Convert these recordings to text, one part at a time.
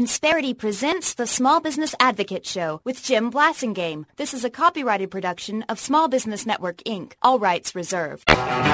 Insperity presents the Small Business Advocate Show with Jim Blasingame. This is a copyrighted production of Small Business Network, Inc. All rights reserved.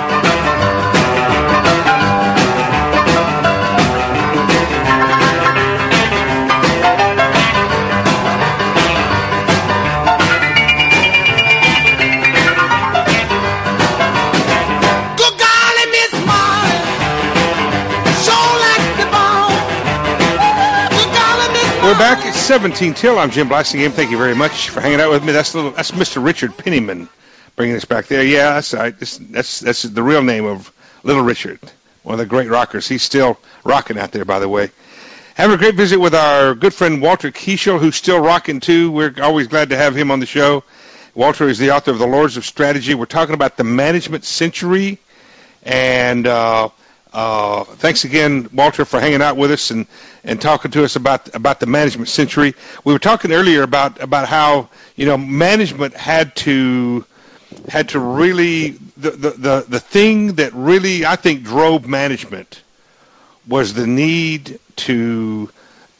We're back at 17 till. I'm Jim Blasingame. Thank you very much for hanging out with me. That's Mr. Richard Penniman bringing us back there. Yeah, that's right. That's the real name of Little Richard, one of the great rockers. He's still rocking out there, by the way. Having a great visit with our good friend Walter Kiesel, who's still rocking too. We're always glad to have him on the show. Walter is the author of The Lords of Strategy. We're talking about the management century, and thanks again, Walter, for hanging out with us and talking to us about the management century. We were talking earlier about how, management had to really, the thing that really, I think, drove management was the need to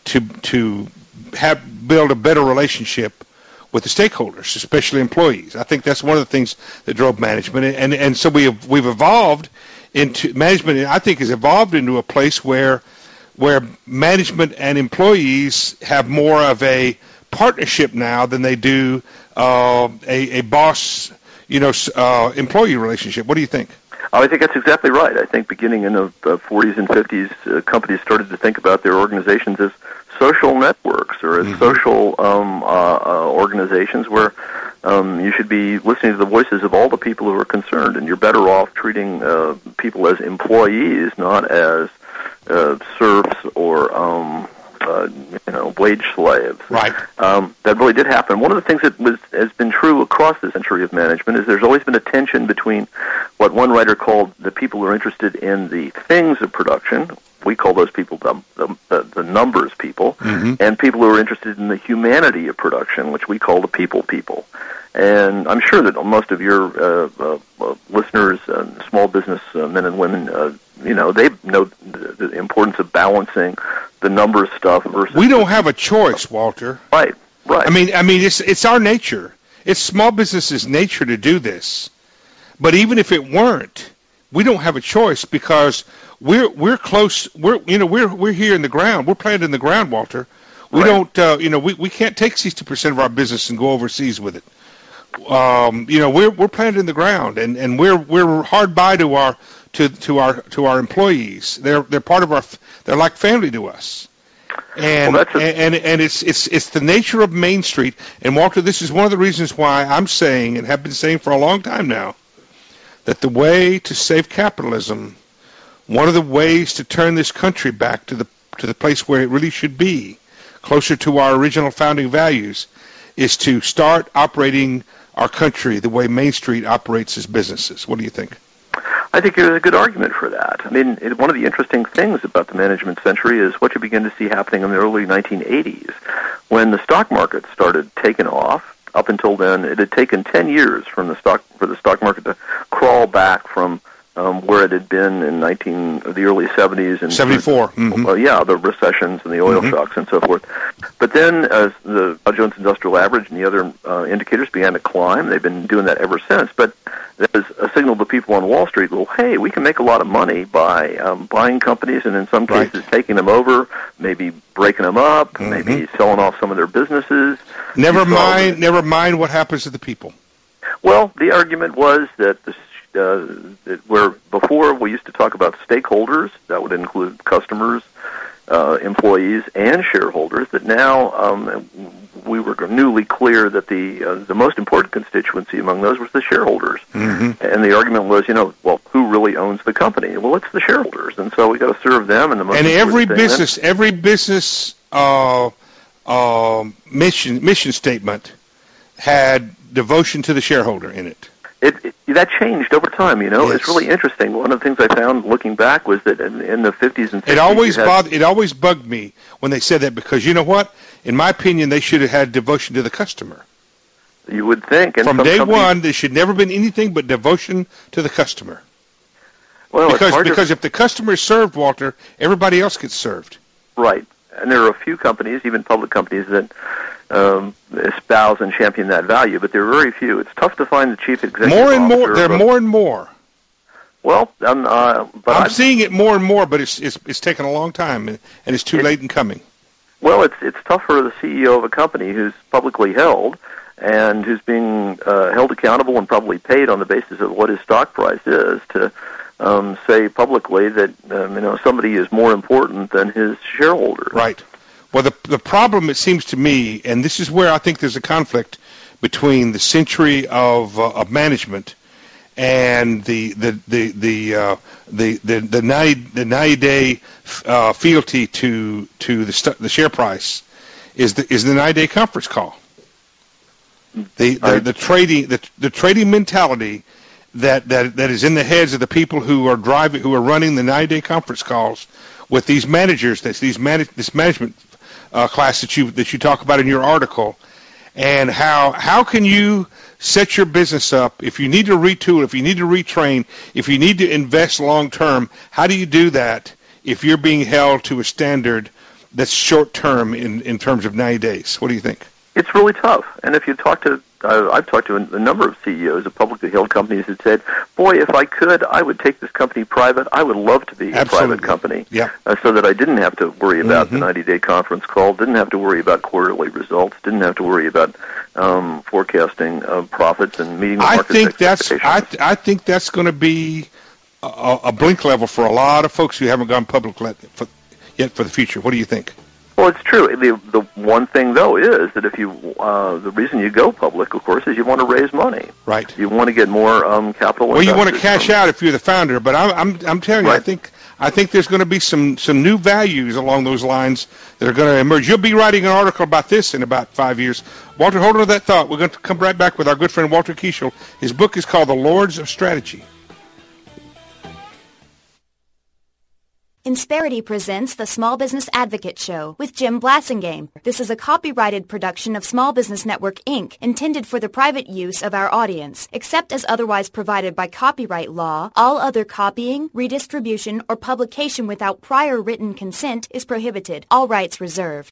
build a better relationship with the stakeholders, especially employees. I think that's one of the things that drove management, and so we've evolved into management. I think has evolved into a place where management and employees have more of a partnership now than they do a boss employee relationship. What do you think? I think that's exactly right. I think beginning in the 40s and 50s, companies started to think about their organizations as social networks or as social organizations where you should be listening to the voices of all the people who are concerned, and you're better off treating people as employees, not as serfs or wage slaves. Right. That really did happen. One of the things that has been true across the century of management is there's always been a tension between what one writer called the people who are interested in the things of production. We call those people the numbers people, and people who are interested in the humanity of production, which we call the people. And I'm sure that most of your listeners, small business men and women, they know the importance of balancing the numbers stuff versus. We don't have a choice, Walter. Right. I mean, it's our nature. It's small business's nature to do this. But even if it weren't, we don't have a choice because we're close. We're here in the ground. We're planted in the ground, Walter. We don't. We can't take 60% of our business and go overseas with it. We're planted in the ground, and we're hard by to our employees. They're part of our. They're like family to us. And it's the nature of Main Street. And Walter, this is one of the reasons why I'm saying and have been saying for a long time now that the way to save capitalism, one of the ways to turn this country back to the place where it really should be, closer to our original founding values, is to start operating our country the way Main Street operates its businesses. What do you think? I think there's a good argument for that. I mean, one of the interesting things about the management century is what you begin to see happening in the early 1980s, when the stock market started taking off. Up until then, it had taken 10 years for the stock market to crawl back from where it had been in the early 70s and 74. The recessions and the oil shocks and so forth. But then, as the Dow Jones Industrial Average and the other indicators began to climb, they've been doing that ever since. But that was a signal to people on Wall Street. Well, hey, we can make a lot of money by buying companies and in some cases taking them over, maybe breaking them up, maybe selling off some of their businesses. Never mind what happens to the people. Well, the argument was that where before we used to talk about stakeholders, that would include customers, employees, and shareholders, that now we were newly clear that the most important constituency among those was the shareholders. And the argument was, who really owns the company? Well, it's the shareholders, and so we got to serve them. And every business mission statement had devotion to the shareholder in it. That changed over time, Yes. It's really interesting. One of the things I found looking back was that in the 50s and 60s... It always bugged me when they said that, because you know what? In my opinion, they should have had devotion to the customer. You would think. And from day one, there should never been anything but devotion to the customer. Well, because if the customer is served, Walter, everybody else gets served. Right. And there are a few companies, even public companies, that espouse and champion that value, but there are very few. It's tough to find the chief executive more and officer. More. There are more and more. Well, I'm seeing it more and more, but it's taken a long time, and it's too late in coming. Well, it's tough for the CEO of a company who's publicly held and who's being held accountable and probably paid on the basis of what his stock price is to say publicly that somebody is more important than his shareholders. Right. Well, the problem, it seems to me, and this is where I think there's a conflict between the century of management and the 90-day fealty to the share price is the 90-day conference call. The trading mentality that is in the heads of the people who are running the 90-day conference calls with these managers, this management class that you talk about in your article, and how can you set your business up if you need to retool, if you need to retrain, if you need to invest long term? How do you do that if you're being held to a standard that's short term in terms of 90 days? What do you think? It's really tough. And if you talk to, I've talked to a number of CEOs of publicly held companies that said, boy, if I could, I would take this company private. I would love to be a private company so that I didn't have to worry about the 90-day conference call, didn't have to worry about quarterly results, didn't have to worry about forecasting profits and meeting the market expectations. I think that's going to be a blink level for a lot of folks who haven't gone public yet for the future. What do you think? Well, it's true. The one thing, though, is that if you the reason you go public, of course, is you want to raise money. Right. You want to get more capital. Well, you want to cash out if you're the founder. But I'm telling you, I think there's going to be some new values along those lines that are going to emerge. You'll be writing an article about this in about 5 years. Walter, hold on to that thought. We're going to come right back with our good friend Walter Kiesel. His book is called The Lords of Strategy. Insperity presents the Small Business Advocate Show with Jim Blasingame. This is a copyrighted production of Small Business Network, Inc., intended for the private use of our audience. Except as otherwise provided by copyright law, all other copying, redistribution, or publication without prior written consent is prohibited. All rights reserved.